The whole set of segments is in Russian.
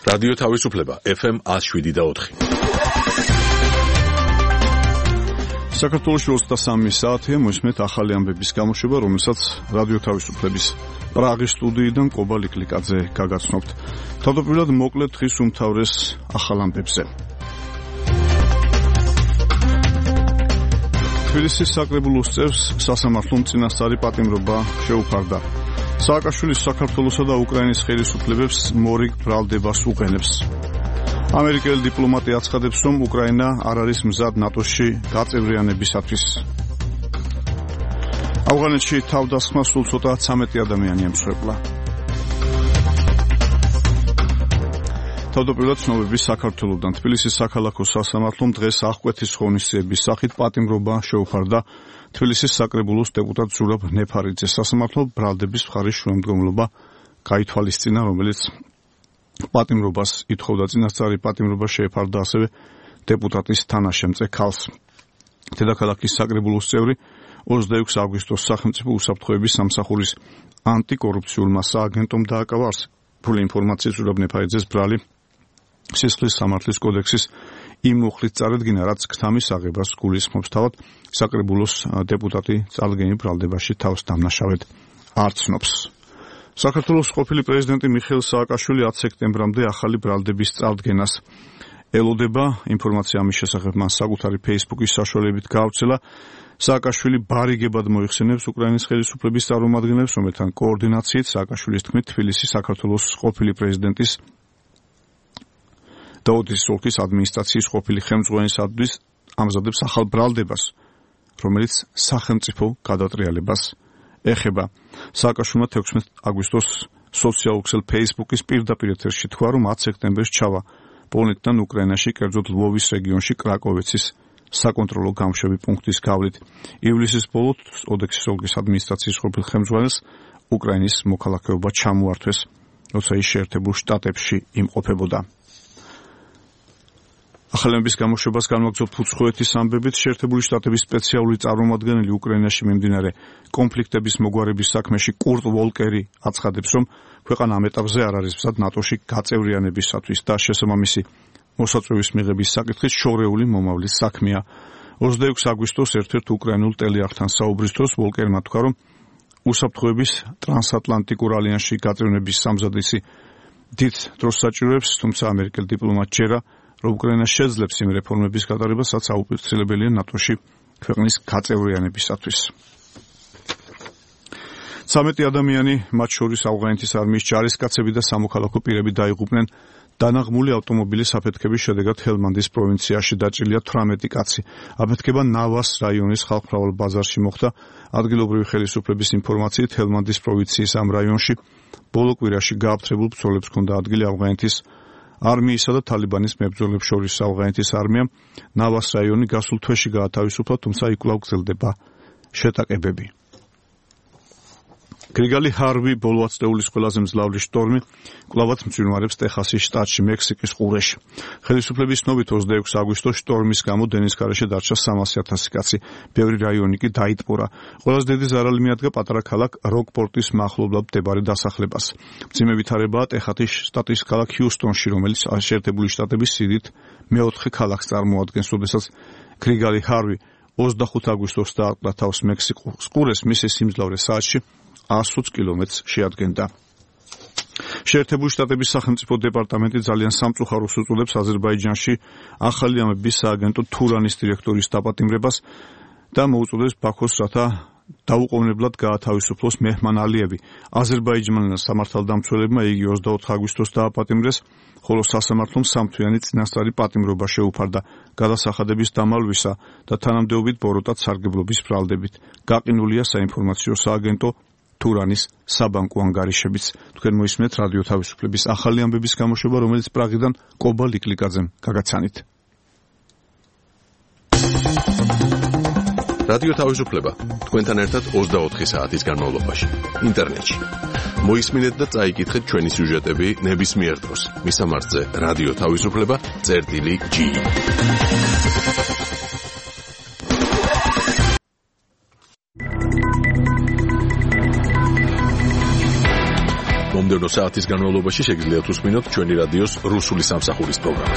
რადიო თავისუფლება FM 107.4. საქართველოში 23 საათია მოსმეთ ახალი ამბების გამოშვება, რომელსაც რადიო თავისუფლების პრაღის სტუდიიდან კობა ლიკლიკაძე გაგაცნობთ. თავდაპირველად მოკლედ დღის უმთავრეს ახალ ამბებზე. თბილისის საკრებულოს წევრს სასამართლომ წინასწარი პატიმრობა შეუფარდა. სააკაშვილის საქართველოსა და უკრაინის ხელისუფლებებს მორიგ ბრალდებას უყენებს. ამერიკელი დიპლომატი აცხადებს, რომ უკრაინა არ არის მზად ნატოში გაწევრიანებისათვის. ავღანეთში თავდასხმა სულ ცოტა 13 ადამიანი ემსხვერპლა. თავდაპირველად ცნობები საქართველოდან. თბილისის საქალაქო სასამართლომ დღეს აღკვეთის ღონისძიების სახით პატიმრობა შეუფარდა თბილისის საკრებულოს დეპუტატ ზურაბ ნეფარიძეს. სასამართლო ბრალდების მხარის შუამდგომლობა გაითვალისწინა, რომელიც პატიმრობას ითხოვდა. წინასწარი პატიმრობა შეეფარდა ასევე დეპუტატის თანაშემწე ქალს. დედაქალაქის საკრებულოს წევრი 26 აგვისტოს სახელმწიფო უსაფრთხოების სამსახურის ანტიკორუფციულმა სააგენტომ დააკავა არსებული ინფორმაციის ზურაბ ნეფარიძეს ბრალი სისხლის სამართლის კოდექსის იმ მუხლით წარედგინა, რაც გთამის აღებას გულისხმობს. თავად საკრებულოს დეპუტატი წარდგენილ ბრალდებაში თავს დამნაშავედ არ ცნობს. საქართველოს ყოფილი პრეზიდენტი მიხეილ სააკაშვილი 10 სექტემბრამდე ახალი ბრალდების წარდგენას ელოდება. ინფორმაცია ამის შესახებ მან საკუთარი Facebook-ის საშუალებით გაავრცელა. სააკაშვილი ბარიგებად მოიხსენებს უკრაინის ხელისუფლების წარმომადგენლებს, რომელთან კოორდინაციით სააკაშვილის თქმით თბილისის საქართველოს ყოფილი პრეზიდენტის დაუდის ოლქის ადმინისტრაციის ყოფილი ხელმძღვანელისადმის ამზადებს ახალ ბრალდებას, რომელიც სახელმწიფო გადატრიალებას ეხება. სააკაშვილმა 16 აგვისტოს სოციალურ ქსელ Facebook-ის პირდაპირ ეთერში თქვა, რომ 10 სექტემბერს ჩავა პოლონეთიდან უკრაინაში, კერძოდ ლვოვის რეგიონში კრაკოვეცის საკონტროლო გამშვები პუნქტის გავლით. ივლისის ბოლოს ოდექსის ოლქის ადმინისტრაციის ყოფილ ხელმძღვანელს უკრაინის მოქალაქეობა ჩამოართვეს, როცა ის შეერთებულ შტატებში იმყოფებოდა. ახალების გამოშვებას განვაგრძობთ უცხოეთის ამბებით. შეერთებული შტატების სპეციალური წარმომადგენელი უკრაინაში მიმდინარე კონფლიქტების მოგვარების საქმეში კურტ ვოლკერი აცხადებს, რომ ქვეყანა ამ ეტაპზე არ არის მზად ნატოში გაწევრიანებისათვის და შესაბამისი მოსაწვევის მიღების საკითხით შორეული მომავლის საქმეა. 26 აგვისტოს ერთ-ერთ უკრაინულ ტელეარხთან საუბრის დროს ვოლკერმა თქვა, რომ უსაფრთხოების ტრანსატლანტიკურ ალიანსში გაწევრიანების სამზადისი დიდ დროს საჭიროებს, თუმცა ამერიკელ დიპლომატს ჯერა, რომ უკრაინა შეძლებს იმ რეფორმების გატარებას, რაც აუპირისპირებელია ნატოში ქვეყნის გაწევრიანებისათვის. 13 ადამიანი, მათ შორის ავღანეთის არმიის ჯარისკაცები და სამოქალაქო პირები დაიღუპნენ დანაღმული ავტომობილის აფეთქების შედეგად ჰელმანდის პროვინციაში დაჭრილია 18 კაცი. აფეთქება ნავას რაიონის ხალხმრავალ ბაზარში მოხდა. ადგილობრივი ხელისუფლების ინფორმაციით ჰელმანდის პროვინციის ამ რაიონში ბოლო კვირაში გააფთრებულ ბრძოლებს ჰქონდა ადგილი. ავღანეთის არმიისა და თალიბანის მებრძოლებს შორის ავღანეთის არმიამ ნავას რაიონი გასულ თვეში გაათავისუფლა, თუმცა იქ კვლავ გრძელდება შეტაკებები. გრიგალი ჰარვი, ბოლო 10 წლების ყველაზე მძლავრი შტორმი, კვლავაც მძვირვარებს ტეხასის შტატში, მექსიკის ყურეში. ხელისუფლების ცნობით 26 აგვისტოს შტორმის გამო დენისქარეში დარჩა 300,000 კაცი, ბევრი რაიონი კი დაიტბორა. ყველაზე დიდი ზარალი მიადგა პატარა ქალაქ როკპორტის მახლობლად მდებარე დასახლებას. მძიმე ვითარებაა ტეხასის შტატის ქალაქ ჰიუსტონში, რომელიც შეერთებული შტატების სიდიდით მეოთხე ქალაქს წარმოადგენს. როდესაც გრიგალი ჰარვი 25 აგვისტოს დააყრა თავს მექსიკის ყურეს, მისი სიმძლავრე საათში 120 კილომეტრს შეადგენდა. შეერთებული შტატების სახელმწიფო დეპარტამენტი ძალიან სამწუხაროს უწოდებს აზერბაიჯანში ახალი ამბების სააგენტო თურანის დირექტორის დაპატიმრებას და მოუწოდებს ბაქოს, რათა დაუყოვნებლად გაათავისუფლოს მეჰმან ალიევი. აზერბაიჯანის სამართალდამცველებმა იგი 24 აგვისტოს დააპატიმრეს, ხოლო სასამართლომ სამთვიანი წინასწარი პატიმრობა შეუფარდა გადასახადების დამალვისა და თანამდებობით ბოროტად სარგებლობის ბრალდებით. გაყინულია საინფორმაციო სააგენტო თურანის საბანკო ანგარიშებიც. თქვენ მოისმენთ რადიო თავისუფლების ახალი ამბების გამოშვება, რომელიც პრაღიდან კობა ლიკლიკაძემ გაგაცანით. რადიო თავისუფლება თქვენთან ერთად 24 საათის განმავლობაში ინტერნეტში. მოისმინეთ და წაიკითხეთ ჩვენი სიუჟეტები ნებისმიერ დროს. მისამართზე რადიო თავისუფლება.g. მომდევნო საათის განმავლობაში შეგიძლიათ უსმინოთ ჩვენი რადიოს რუსული სამსახურის პროგრამას.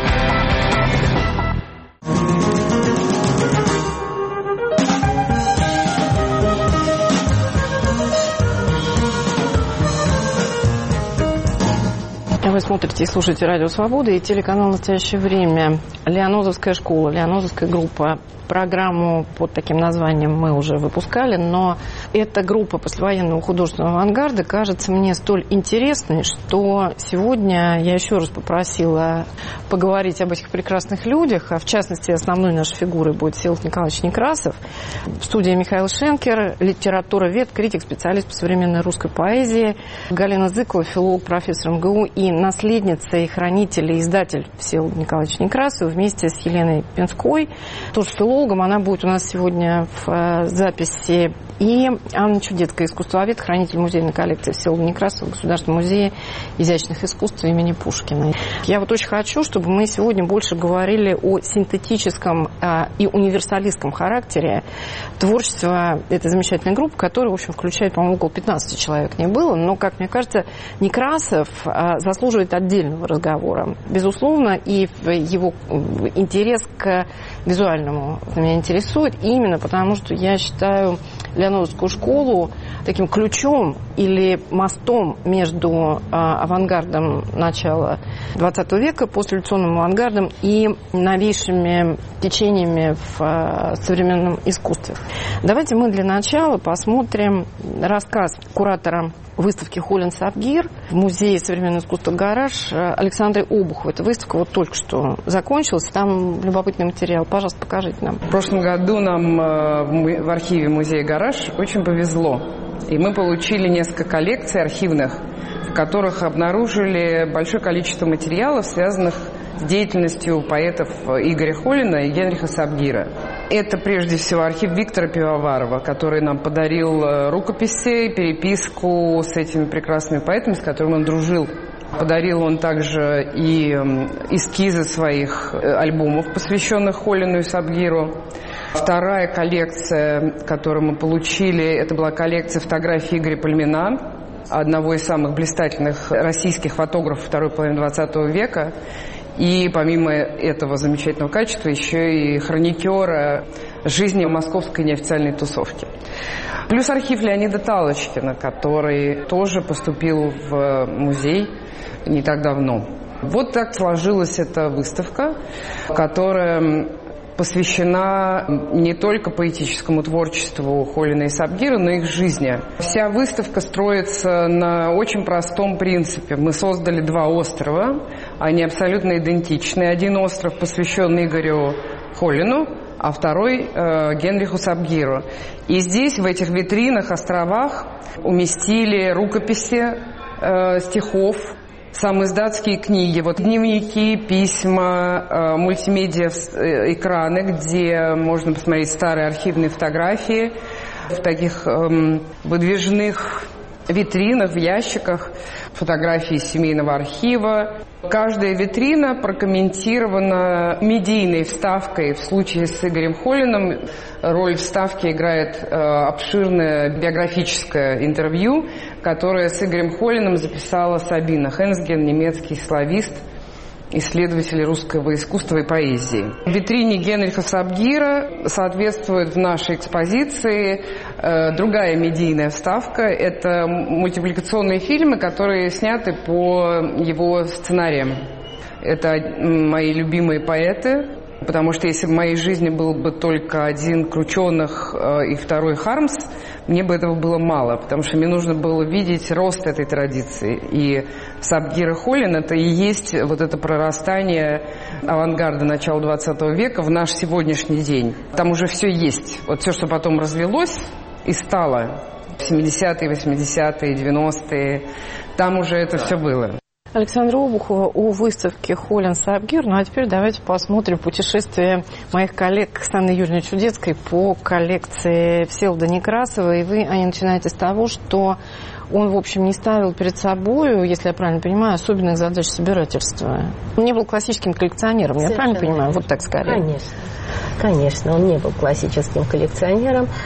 Вы смотрите и слушаете Радио Свобода и телеканал «Настоящее время». Лианозовская школа, Лианозовская группа. Программу под таким названием мы уже выпускали, но эта группа послевоенного художественного авангарда кажется мне столь интересной, что сегодня я еще раз попросила поговорить об этих прекрасных людях, а в частности основной нашей фигурой будет Всеволод Николаевич Некрасов. В студии Михаил Шенкер, литературовед, критик, специалист по современной русской поэзии, Галина Зыкова, филолог, профессор МГУ и наследница и хранитель и издатель Всеволод Николаевич Некрасов вместе с Еленой Пенской, тоже филологом. Она будет у нас сегодня в записи. И Анна Чудецкая, искусствовед, хранитель музейной коллекции Всеволода Некрасова в Государственном музее изящных искусств имени Пушкина. Я вот очень хочу, чтобы мы сегодня больше говорили о синтетическом и универсалистском характере творчества этой замечательной группы, которая, в общем, включает, по-моему, около 15 человек не было. Но, как мне кажется, Некрасов заслуживает отдельного разговора. Безусловно, и его интерес к визуальному меня интересует именно потому, что я считаю Лианозовскую школу таким ключом или мостом между авангардом начала XX века, послереволюционным авангардом и новейшими течениями в современном искусстве. Давайте мы для начала посмотрим рассказ куратора выставки Холин Сабгир в Музее современного искусства «Гараж» Александры Обуховой. Эта выставка вот только что закончилась. Там любопытный материал. Пожалуйста, покажите нам. В прошлом году нам в архиве Музея «Гараж» очень повезло. И мы получили несколько коллекций архивных, в которых обнаружили большое количество материалов, связанных с деятельностью поэтов Игоря Холина и Генриха Сабгира. Это прежде всего архив Виктора Пивоварова, который нам подарил рукописи, переписку с этими прекрасными поэтами, с которыми он дружил. Подарил он также и эскизы своих альбомов, посвященных Холину и Сабгиру. Вторая коллекция, которую мы получили, это была коллекция фотографий Игоря Пальмина, одного из самых блистательных российских фотографов второй половины XX века. И помимо этого замечательного качества еще и хроникера жизни московской неофициальной тусовки. Плюс архив Леонида Талочкина, который тоже поступил в музей не так давно. Вот так сложилась эта выставка, которая посвящена не только поэтическому творчеству Холина и Сабгира, но и их жизни. Вся выставка строится на очень простом принципе. Мы создали два острова, они абсолютно идентичны. Один остров посвящен Игорю Холину, а второй Генриху Сабгиру. И здесь, в этих витринах, островах, уместили рукописи стихов, самоиздатские книги, вот дневники, письма, мультимедиа экраны, где можно посмотреть старые архивные фотографии в таких выдвижных витринах, в ящиках, фотографии семейного архива. Каждая витрина прокомментирована медийной вставкой. В случае с Игорем Холиным роль вставки играет обширное биографическое интервью, которое с Игорем Холиным записала Сабина Хенсген, немецкий славист, исследователь русского искусства и поэзии. В витрине Генриха Сабгира соответствует в нашей экспозиции другая медийная вставка. Это мультипликационные фильмы, которые сняты по его сценариям. Это мои любимые поэты, потому что если в моей жизни был бы только один Крученых и второй Хармс, мне бы этого было мало, потому что мне нужно было видеть рост этой традиции. И Сабгир и Холин – это и есть вот это прорастание авангарда начала XX века в наш сегодняшний день. Там уже все есть. Вот все, что потом развелось и стало в 70-е, 80-е, 90-е, там уже это все было. Александра Обухова о выставке Холин Сабгир. Ну а теперь давайте посмотрим путешествие моих коллег с Анной Юрьевной Чудецкой по коллекции Всеволода Некрасова. И вы, Аня, начинаете с того, что он, в общем, не ставил перед собой, если я правильно понимаю, особенных задач собирательства. Он не был классическим коллекционером, я правильно понимаю? Вот так скорее. Конечно. Конечно, он не был классическим коллекционером.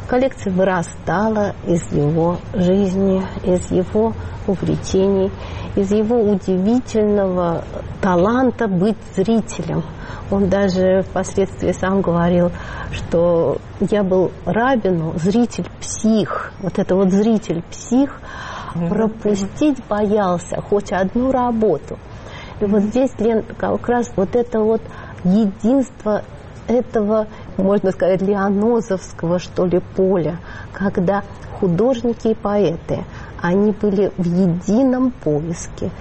Коллекция вырастала из его жизни, из его увлечений, из его удивительного таланта быть зрителем. Он даже впоследствии сам говорил, что я был Рабину зритель-псих. Вот это вот зритель-псих пропустить боялся хоть одну работу. И вот здесь, Лен, как раз вот это вот единство этого, можно сказать, лианозовского, что ли, поля, когда художники и поэты, они были в едином поиске,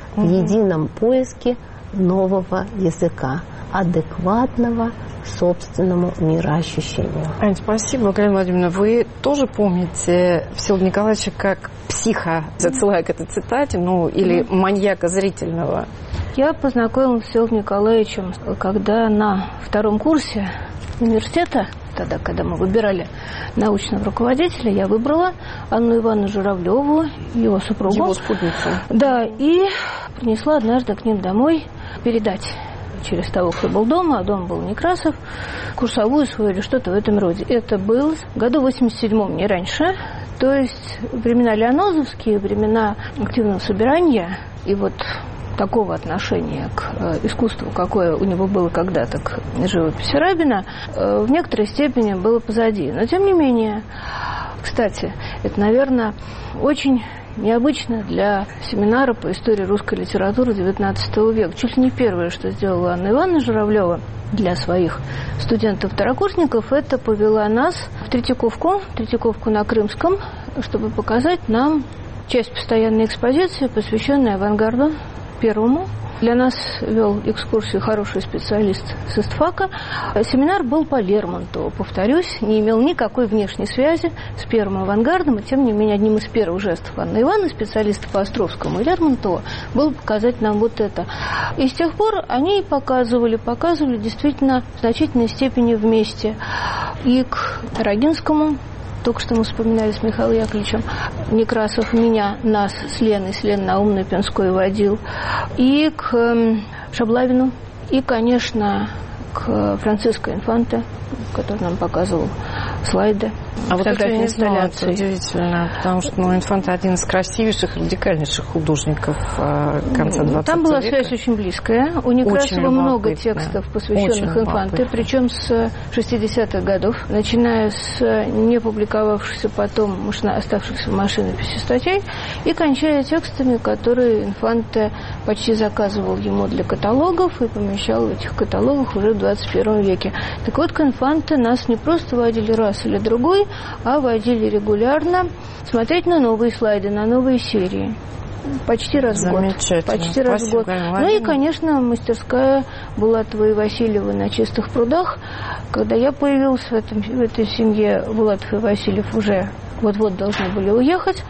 нового языка, адекватного собственному мироощущению. Ань, спасибо, Галина Владимировна. Вы тоже помните Всеволода Николаевича как психа, отсылая к этой цитате, или маньяка зрительного? Я познакомилась с Всеволодом Николаевичем, когда на втором курсе университета, тогда, когда мы выбирали научного руководителя, я выбрала Анну Ивановну Журавлеву, его супругу. Его спутницу. Да, и принесла однажды к ним домой передать через того, кто был дома, а дома был Некрасов, курсовую свою или что-то в этом роде. Это было в году 87-м, не раньше. То есть времена лианозовские, времена активного собирания и вот такого отношения к искусству, какое у него было когда-то к живописи Рабина, в некоторой степени было позади. Но, тем не менее, кстати, это, наверное, очень необычно для семинара по истории русской литературы XIX века. Чуть ли не первое, что сделала Анна Ивановна Журавлева для своих студентов-второкурсников, это повела нас в Третьяковку на Крымском, чтобы показать нам часть постоянной экспозиции, посвященной авангарду первому. Для нас вел экскурсию хороший специалист с ИСТФАКа. Семинар был по Лермонтову, повторюсь, не имел никакой внешней связи с первым авангардом, и тем не менее одним из первых жестов Анны Ивановны, специалиста по Островскому и Лермонтову, было показать нам вот это. И с тех пор они показывали действительно в значительной степени вместе и к Рогинскому. Только что мы вспоминали с Михаилом Яковлевичем. Некрасов нас с Леной Наумной Пенской водил. И к Шаблавину. И, конечно, к Франциско Инфанте, который нам показывал слайды. А вот это я не знала, это удивительно, потому что Инфанте один из красивейших, радикальнейших художников конца 20 века. Там была связь очень близкая. У Некрасова много текстов, посвященных Инфанте, причем с 60-х годов, начиная с не публиковавшихся потом, оставшихся в машинописи статей, и кончая текстами, которые Инфанте почти заказывал ему для каталогов и помещал в этих каталогах уже в 21 веке. Так вот, к Инфанте нас не просто водили раз или другой, а водили регулярно смотреть на новые слайды, на новые серии. Почти раз в год. Почти раз в год. Ну и, конечно, мастерская Булатова и Васильева на Чистых прудах. Когда я появилась в этой семье, Булатов и Васильев уже вот-вот должны были уехать,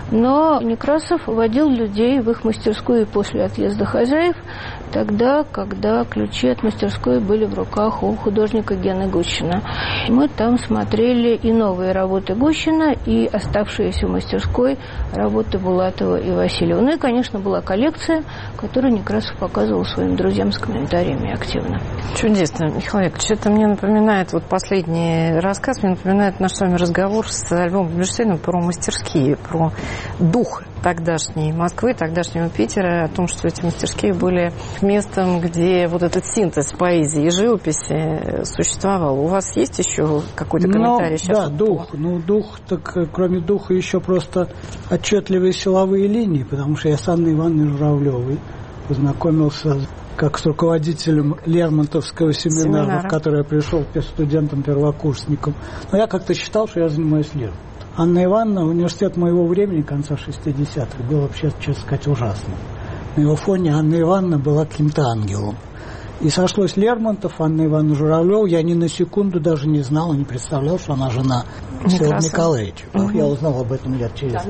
но Некрасов водил людей в их мастерскую и после отъезда хозяев, тогда, когда ключи от мастерской были в руках у художника Гены Гущина. Мы там смотрели и новые работы Гущина, и оставшиеся в мастерской работы Булатова и Васильева. Ну и, конечно, была коллекция, которую Некрасов показывал своим друзьям с комментариями активно. Чудесно, Михаил Яковлевич. Это мне напоминает, последний рассказ, мне напоминает наш с вами разговор с Львом Бенштейном про мастерские, про дух тогдашней Москвы, тогдашнего Питера, о том, что эти мастерские были местом, где вот этот синтез поэзии и живописи существовал. У вас есть еще какой-то комментарий сейчас? Да, дух. Дух, так кроме духа еще просто отчетливые силовые линии, потому что я с Анной Ивановной Журавлевой познакомился как с руководителем Лермонтовского семинара, в который я пришел студентом-первокурсником. Но я как-то считал, что я занимаюсь Лермонтовым. Анна Ивановна, университет моего времени, конца 60-х, был вообще, честно сказать, ужасным. На его фоне Анна Ивановна была каким-то ангелом. И сошлось Лермонтов, Анна Ивановна Журавлева. Я ни на секунду даже не знал и не представлял, что она жена Всеволода Николаевича. Я узнал об этом лет через...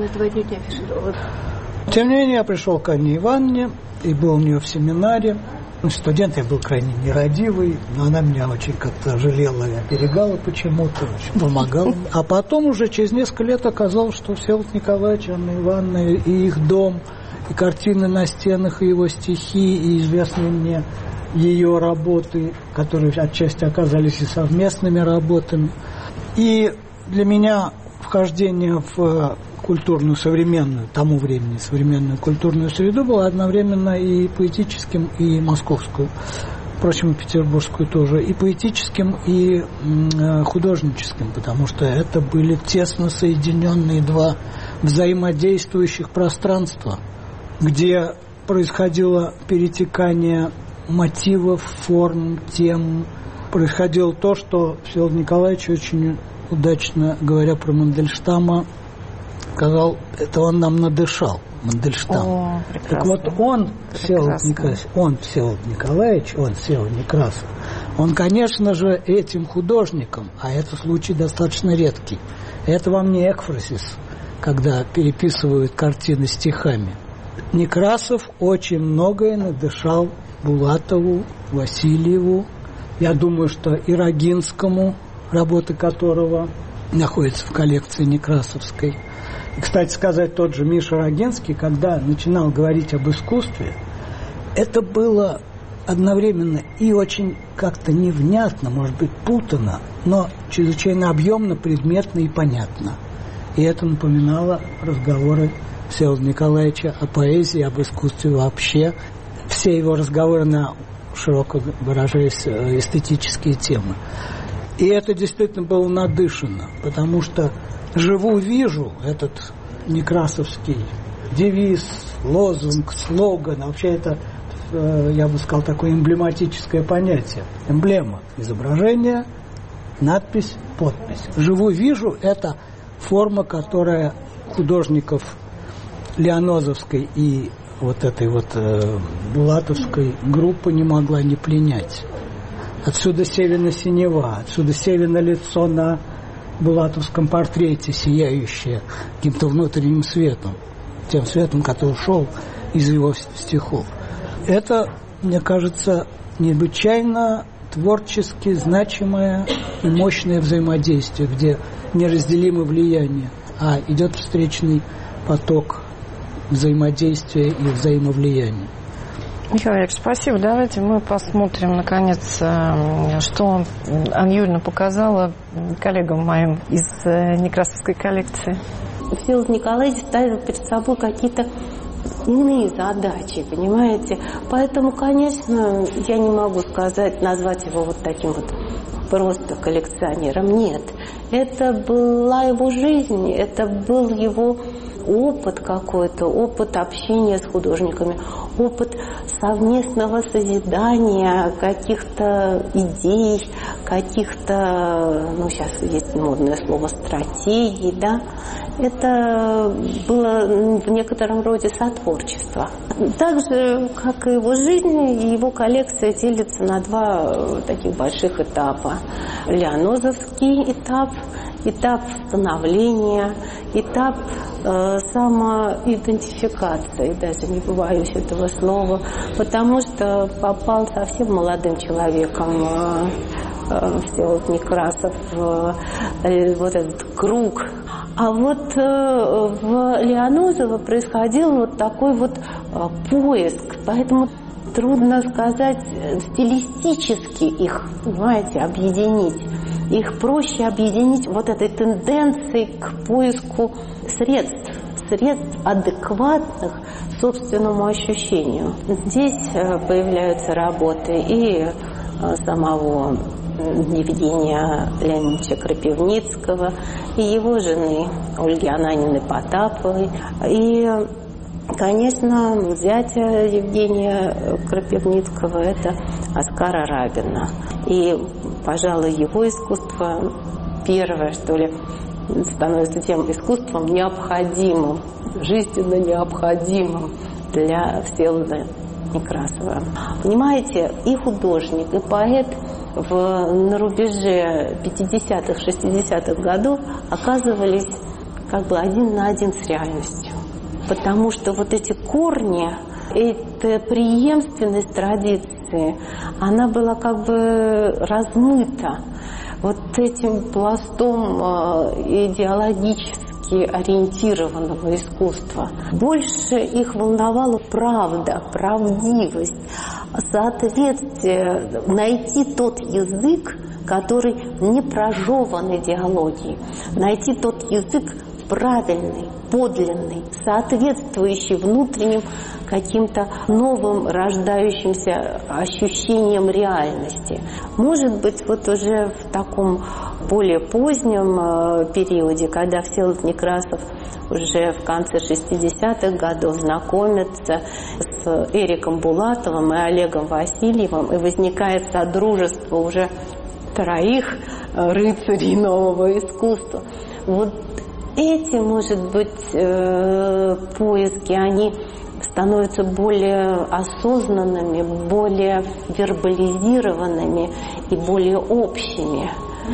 Тем не менее, я пришел к Анне Ивановне и был у нее в семинаре. Студент я был крайне нерадивый, но она меня очень как-то жалела и оберегала почему-то, очень помогала. А потом уже через несколько лет оказалось, что Всеволод Николаевич, Анна Ивановна и их дом, и картины на стенах, и его стихи, и известные мне ее работы, которые отчасти оказались и совместными работами. И для меня вхождение в культурную современную, тому времени современную культурную среду было одновременно и поэтическим, и московскую, впрочем, и петербургскую тоже, и поэтическим, и художническим, потому что это были тесно соединенные два взаимодействующих пространства, где происходило перетекание мотивов, форм, тем. Происходило то, что Всеволод Николаевич очень удачно, говоря про Мандельштама, сказал, это он нам надышал, Мандельштам. Так вот он, Всеволод Николаевич, Всеволод Некрасов, он, конечно же, этим художником, а это случай достаточно редкий, это вам не экфрасис, когда переписывают картины стихами. Некрасов очень многое надышал Булатову, Васильеву, я думаю, что и Рогинскому, работы которого находятся в коллекции Некрасовской. И, кстати сказать, тот же Миша Рогинский, когда начинал говорить об искусстве, это было одновременно и очень как-то невнятно, может быть, путано, но чрезвычайно объемно, предметно и понятно. И это напоминало разговоры Всеволода Николаевича о поэзии, об искусстве вообще. Все его разговоры на, широко выражаясь, эстетические темы. И это действительно было надышано, потому что «живу-вижу» этот некрасовский девиз, лозунг, слоган, вообще это, я бы сказал, такое эмблематическое понятие. Эмблема, изображение, надпись, подпись. «Живу-вижу» – это форма, которая художников Лианозовской и вот этой вот булатовской группы не могла не пленять. Отсюда Севина синева, отсюда Севина лицо на булатовском портрете, сияющее каким-то внутренним светом, тем светом, который шел из его стихов. Это, мне кажется, необычайно творчески значимое и мощное взаимодействие, где неразделимо влияние, а идет встречный поток взаимодействия и взаимовлияния. Михаил Олегович, спасибо. Давайте мы посмотрим, наконец, что Анна Юрьевна показала коллегам моим из Некрасовской коллекции. Всеволод Николаевич ставил перед собой какие-то иные задачи, понимаете? Поэтому, конечно, я не могу назвать его вот таким вот просто коллекционером. Нет. Это была его жизнь, это был его опыт какой-то, опыт общения с художниками, опыт совместного созидания каких-то идей, каких-то, сейчас есть модное слово, стратегий, да. Это было в некотором роде сотворчество. Так же, как и его жизнь, его коллекция делится на два таких больших этапа. Лианозовский этап, этап становления, этап самоидентификации, даже не побоюсь этого слова, потому что попал совсем молодым человеком Всеволод Некрасов в вот этот круг. А вот в Лианозово происходил вот такой вот поиск, поэтому трудно сказать стилистически их, понимаете, объединить. Их проще объединить вот этой тенденцией к поиску средств адекватных собственному ощущению. Здесь появляются работы и самого Евгения Леонидовича Крапивницкого, и его жены Ольги Ананины Потаповой, и, конечно, зятя Евгения Крапивницкого – это Оскара Рабина. И, пожалуй, его искусство первое, что ли, становится тем искусством необходимым, жизненно необходимым для Всеволода Некрасова. Понимаете, и художник, и поэт на рубеже 50-х, 60-х годов оказывались как бы один на один с реальностью. Потому что вот эти корни, эта преемственность традиции, она была как бы размыта вот этим пластом идеологически ориентированного искусства. Больше их волновала правда, правдивость, соответствие, найти тот язык, который не прожеван идеологией, найти тот язык правильный, подлинный, соответствующий внутренним каким-то новым рождающимся ощущениям реальности. Может быть, вот уже в таком более позднем периоде, когда Всеволод Некрасов уже в конце 60-х годов знакомится с Эриком Булатовым и Олегом Васильевым, и возникает содружество уже троих рыцарей нового искусства. Вот эти, может быть, поиски, они становятся более осознанными, более вербализированными и более общими.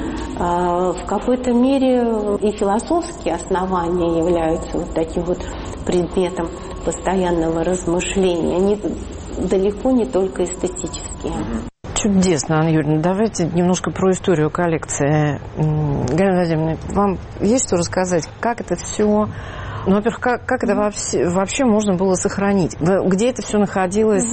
В какой-то мере и философские основания являются вот таким вот предметом постоянного размышления. Они далеко не только эстетические. Чудесно, Анна Юрьевна. Давайте немножко про историю коллекции. Галина Владимировна, вам есть что рассказать? Как это все... Ну, во-первых, как это вообще можно было сохранить? Где это все находилось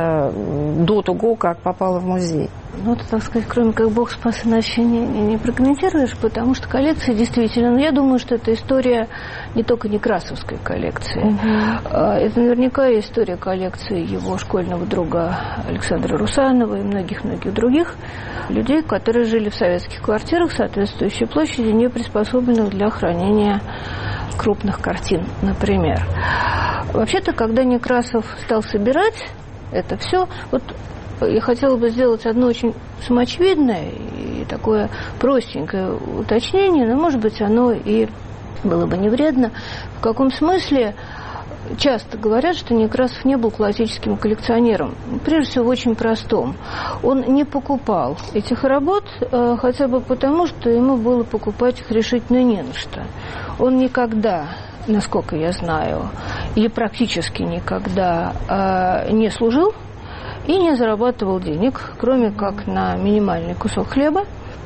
до того, как попало в музей? Ну, это, так сказать, кроме как Бог спас, иначе не прокомментируешь, потому что коллекция действительно... Ну, я думаю, что это история не только некрасовской коллекции. Это наверняка история коллекции его школьного друга Александра Русанова и многих-многих других людей, которые жили в советских квартирах соответствующей площади, не приспособленных для хранения крупных картин, например. Вообще-то, когда Некрасов стал собирать это все, вот я хотела бы сделать одно очень самоочевидное и такое простенькое уточнение, но, может быть, оно и было бы не вредно. В каком смысле часто говорят, что Некрасов не был классическим коллекционером. Прежде всего, в очень простом. Он не покупал этих работ, хотя бы потому, что ему было покупать их решительно не на что. Он никогда, насколько я знаю, или практически никогда не служил и не зарабатывал денег, кроме как на минимальный кусок хлеба.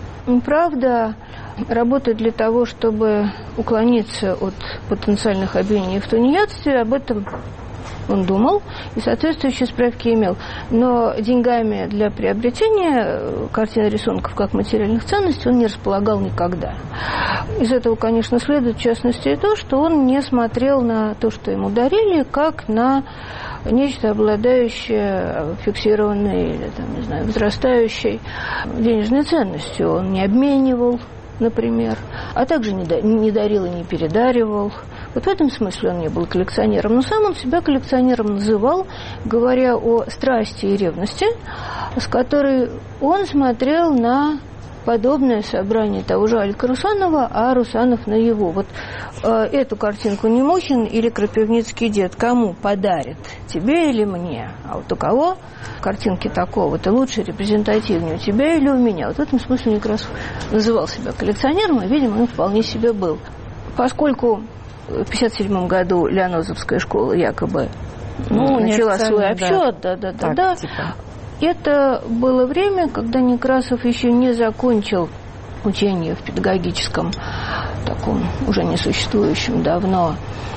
Правда, работает для того, чтобы уклониться от потенциальных обвинений в тунеядстве, об этом он думал и соответствующие справки имел. Но деньгами для приобретения картин и рисунков как материальных ценностей он не располагал никогда. Из этого, конечно, следует, в частности, и то, что он не смотрел на то, что ему дарили, как на нечто, обладающее фиксированной или, там, не знаю, возрастающей денежной ценностью. Он не обменивал, например, а также не дарил и не передаривал. Вот в этом смысле он не был коллекционером. Но сам он себя коллекционером называл, говоря о страсти и ревности, с которой он смотрел на подобное собрание того же Алика Русанова, а Русанов на его. Вот эту картинку Немухин или Крапивницкий дед кому подарит? Тебе или мне? А вот у кого картинки такого-то лучше, репрезентативнее, у тебя или у меня? Вот в этом смысле Некрасов называл себя коллекционером, и, видимо, он вполне себе был. Поскольку в 1957 году Лианозовская школа якобы начала свой обсчет, да. Типа. Это было время, когда Некрасов еще не закончил учение в педагогическом, таком уже несуществующем давно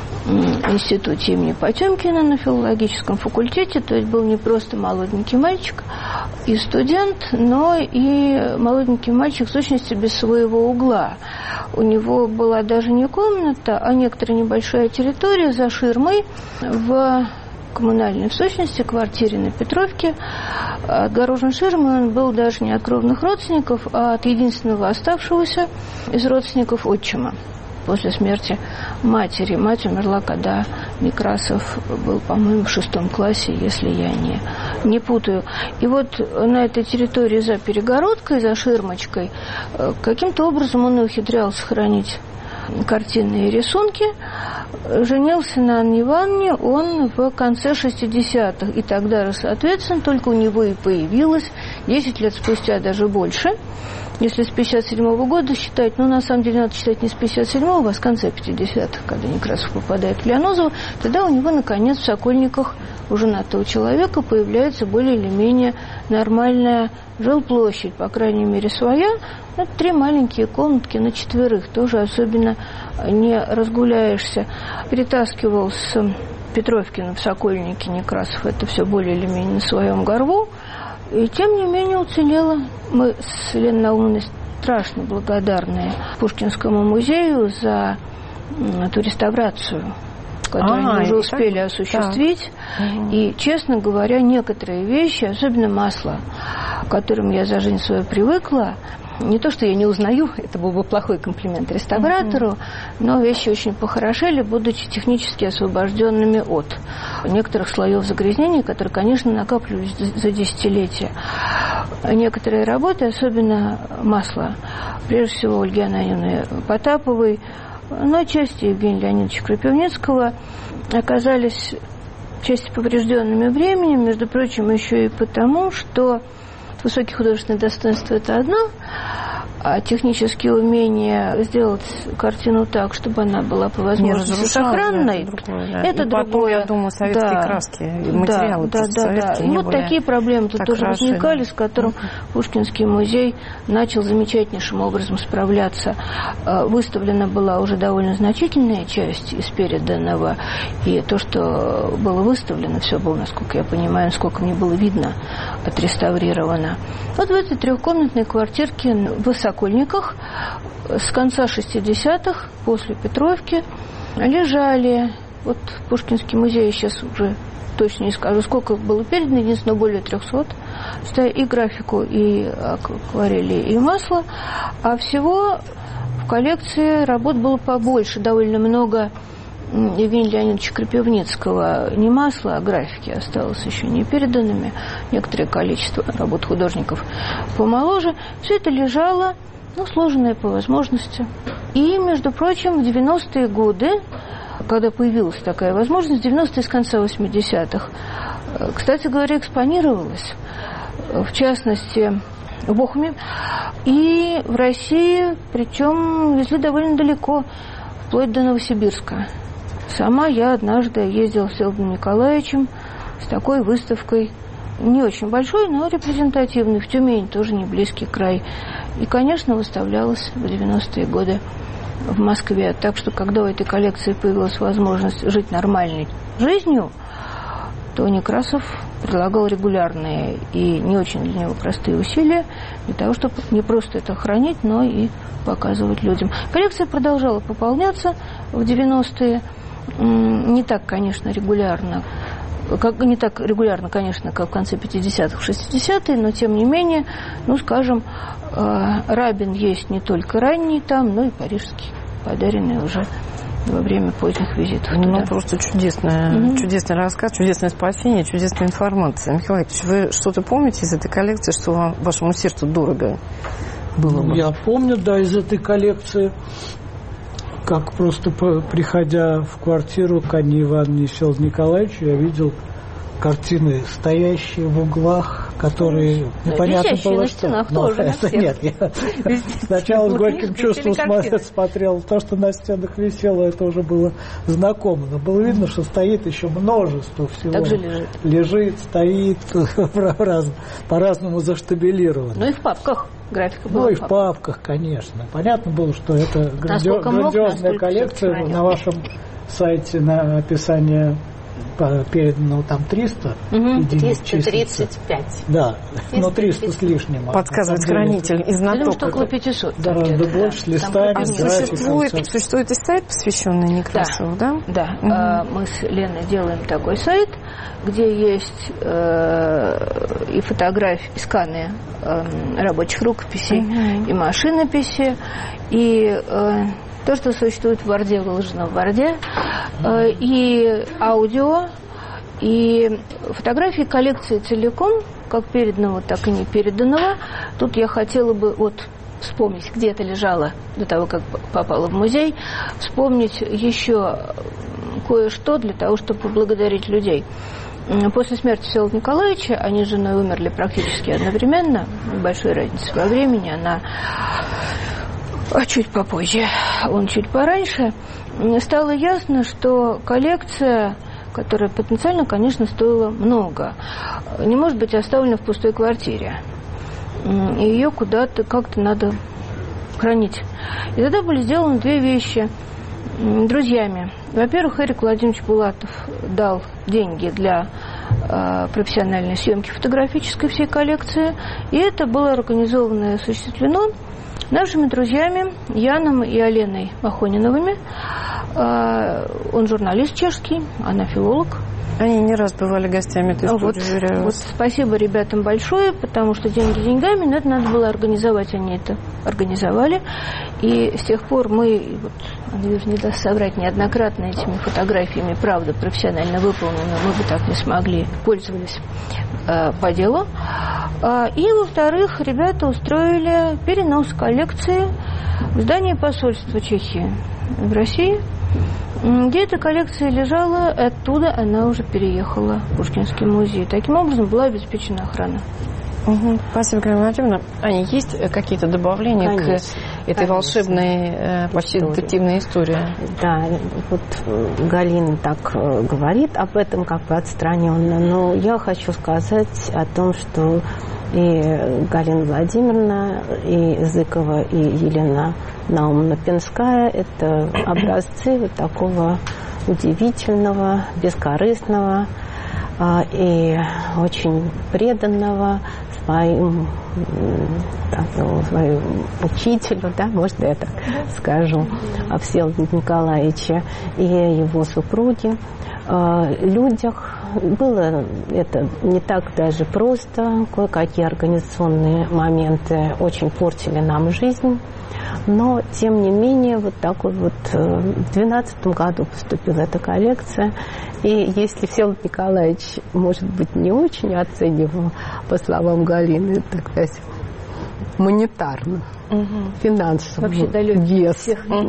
институте имени Потемкина на филологическом факультете, то есть был не просто молоденький мальчик и студент, но и молоденький мальчик в сущности без своего угла. У него была даже не комната, а некоторая небольшая территория за ширмой в коммунальной, в сущности, квартире на Петровке. Отгорожен ширмой он был даже не от кровных родственников, а от единственного оставшегося из родственников отчима после смерти матери. Мать умерла, когда Некрасов был, по-моему, в 6 классе, если я не путаю. И вот на этой территории за перегородкой, за ширмочкой, каким-то образом он и ухитрялся хранить картины и рисунки. Женился на Анне Ивановне он в конце 60-х. И тогда, соответственно, только у него и появилось 10 лет спустя, даже больше. Если с 57-го года считать, на самом деле надо считать не с 57-го, а с конца 50-х, когда Некрасов попадает в Лианозово, тогда у него, наконец, в Сокольниках у женатого человека появляется более или менее нормальная жилплощадь, по крайней мере, своя. Это 3 маленькие комнатки на 4, тоже особенно не разгуляешься. Перетаскивал с Петровкина в Сокольники Некрасов это все более или менее на своем горбу. И тем не менее уцелела. Мы с Леной Наумовной страшно благодарны Пушкинскому музею за эту реставрацию, которую они уже успели осуществить. И, честно говоря, некоторые вещи, особенно масло, к которым я за жизнь свою привыкла, не то, что я не узнаю, это был бы плохой комплимент реставратору, но вещи очень похорошели, будучи технически освобожденными от некоторых слоев загрязнений, которые, конечно, накапливались за десятилетия. Некоторые работы, особенно масло, прежде всего Ольги Ананьевны Потаповой, но отчасти Евгения Леонидовича Крапивницкого, оказались части поврежденными временем, между прочим, еще и потому, что высокие художественные достоинства – это одно, а технические умения сделать картину так, чтобы она была по возможности сохранной, это другое. Потом, я думаю, советские краски, материалы советские. И вот такие проблемы тут тоже возникали, с которым Пушкинский музей начал замечательнейшим образом справляться. Выставлена была уже довольно значительная часть из переданного, и то, что было выставлено, все было, насколько я понимаю, насколько мне было видно, отреставрировано. Вот в этой трехкомнатной квартирке в Сокольниках с конца 60-х, после Петровки, лежали, вот Пушкинский музей, сейчас уже точно не скажу, сколько было передано, единственное, более 300, и графику, и акварели, и масло, а всего в коллекции работ было побольше, довольно много Евгения Леонидовича Крапивницкого, не масла, а графики осталось еще не переданными, некоторое количество работ художников помоложе. Все это лежало, сложенное по возможности. И, между прочим, в 90-е годы, когда появилась такая возможность, 90-е с конца 80-х, кстати говоря, экспонировалась, в частности, в Бохуме и в России, причем везли довольно далеко, вплоть до Новосибирска. Сама я однажды ездила с Федором Николаевичем с такой выставкой, не очень большой, но репрезентативной, в Тюмени, тоже не близкий край. И, конечно, выставлялась в 90-е годы в Москве. Так что, когда у этой коллекции появилась возможность жить нормальной жизнью, то Некрасов предлагал регулярные и не очень для него простые усилия для того, чтобы не просто это хранить, но и показывать людям. Коллекция продолжала пополняться в 90-е. Не так, конечно, регулярно, конечно, как в конце 50-х, 60-е, но тем не менее, скажем, Рабин есть не только ранний там, но и парижский, подаренный уже во время поздних визитов туда. Просто чудесный рассказ, чудесное спасение, чудесная информация. Михаил Ильич, вы что-то помните из этой коллекции, что вашему сердцу дорого было бы? Я помню, из этой коллекции, как просто приходя в квартиру к Анне Ивановне и Федору Николаевичу, я видел картины, стоящие в углах, которые непонятно было, что. Нет, я сначала с горьким чувством смотрел. То, что на стенах висело, это уже было знакомо. Но было видно, что стоит еще множество всего. Также лежит, стоит, по-разному заштабелировано. И в папках. Графика была и в папках, конечно. Понятно было, что это грандиозная коллекция. На вашем сайте на описание передано там 300 единиц. 335. Да, 300 с лишним. Подсказывает хранитель и знаток. Я думаю, что около 500. Гораздо больше, с листами, с графиком. Существует и сайт, посвященный Некрасову, да? Да. Мы с Леной делаем такой сайт, где есть и фотографии, и сканы рабочих рукописей, и машинописи, и то, что существует в Word, выложено в Word, и аудио, и фотографии коллекции целиком, как переданного, так и не переданного. Тут я хотела бы вспомнить, где это лежало до того, как попало в музей, вспомнить еще кое-что для того, чтобы поблагодарить людей. После смерти Федора Николаевича, они с женой умерли практически одновременно, небольшой разницы во времени, она чуть попозже, он чуть пораньше, стало ясно, что коллекция, которая потенциально, конечно, стоила много, не может быть оставлена в пустой квартире. И ее куда-то как-то надо хранить. И тогда были сделаны две вещи друзьями. Во-первых, Эрик Владимирович Булатов дал деньги для профессиональной съемки фотографической всей коллекции. И это было организовано и осуществлено нашими друзьями Яном и Оленой Махониновыми. Он журналист чешский, она филолог. Они не раз бывали гостями этой студии, уверяю вас. Спасибо ребятам большое, потому что деньги деньгами, но это надо было организовать, они это организовали. И с тех пор мы, Андрюш не даст соврать, неоднократно этими фотографиями, правда, профессионально выполненными, мы бы так не смогли, пользовались по делу. И, во-вторых, ребята устроили перенос коллекции в здание посольства Чехии в России, где эта коллекция лежала, оттуда она уже переехала в Пушкинский музей. Таким образом была обеспечена охрана. Спасибо, Галина Владимировна. Аня, есть какие-то добавления к этой волшебной, почти детективной истории? Да, вот Галина так говорит об этом, как бы отстраненно, но я хочу сказать о том, что и Галина Владимировна, и Зыкова, и Елена Наумовна Пенская – это образцы вот такого удивительного, бескорыстного и очень преданного своему учителю, да, может, я так скажу, Всеволоду Николаевичу и его супруге, людях. Было это не так даже просто, кое-какие организационные моменты очень портили нам жизнь, но, тем не менее, вот такой вот в 2012 году поступила эта коллекция, и если Всеволод Николаевич, может быть, не очень оценивал, по словам Галины, так сказать, монетарно, финансовый вес,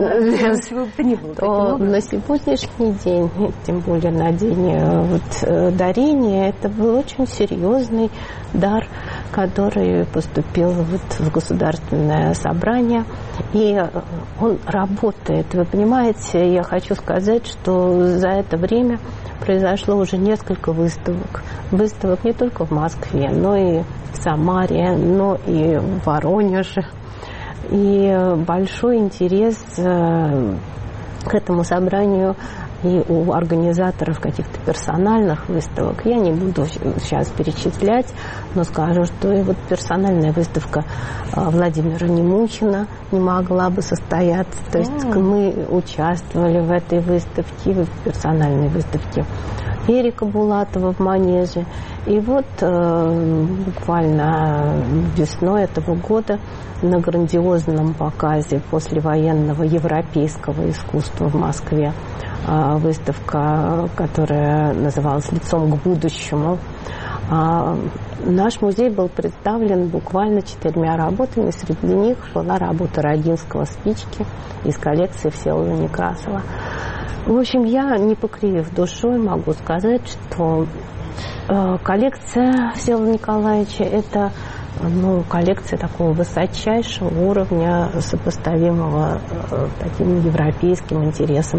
то на сегодняшний день, тем более на день дарения, это был очень серьезный дар, который поступил в Государственное собрание, и он работает. Вы понимаете, я хочу сказать, что за это время произошло уже несколько выставок. Выставок не только в Москве, но и в Самаре, но и в Воронеже. И большой интерес к этому собранию и у организаторов каких-то персональных выставок. Я не буду сейчас перечислять, но скажу, что и вот персональная выставка Владимира Немухина не могла бы состояться. То есть мы участвовали в этой выставке, в персональной выставке Эрика Булатова в Манеже. И вот буквально весной этого года на грандиозном показе послевоенного европейского искусства в Москве, выставка, которая называлась «Лицом к будущему», наш музей был представлен буквально 4 работами. Среди них была работа Родинского «Спички» из коллекции Всеволода Некрасова. В общем, я, не покривив душой, могу сказать, что коллекция Всеволода Николаевича – это коллекция такого высочайшего уровня, сопоставимого таким европейским интересам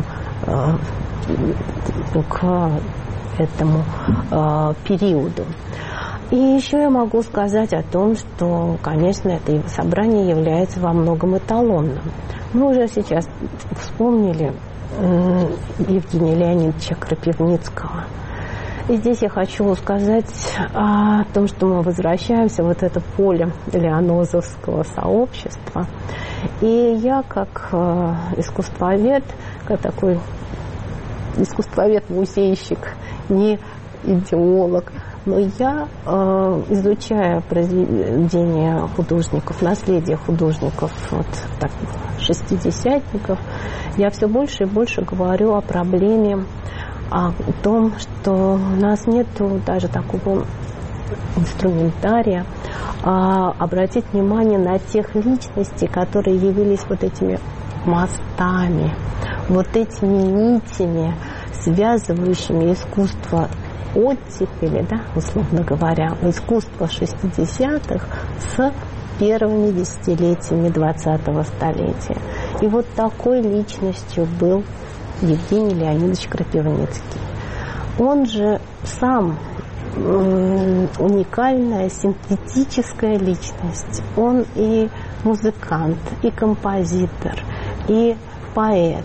к этому периоду. И еще я могу сказать о том, что, конечно, это собрание является во многом эталонным. Мы уже сейчас вспомнили Евгения Леонидовича Крапивницкого. И здесь я хочу сказать о том, что мы возвращаемся в вот это поле лианозовского сообщества. И я, как искусствовед, как такой искусствовед-музейщик, не идеолог, но я, изучая произведения художников, наследие художников вот так, шестидесятников, я все больше и больше говорю о проблеме, о том, что у нас нет даже такого инструментария, обратить внимание на тех личностей, которые явились вот этими мостами, вот этими нитями, связывающими искусство оттепели, да, условно говоря, искусство 60-х с первыми десятилетиями 20-го столетия. И вот такой личностью был Евгений Леонидович Крапивницкий. Он же сам уникальная синтетическая личность. Он и музыкант, и композитор, и поэт,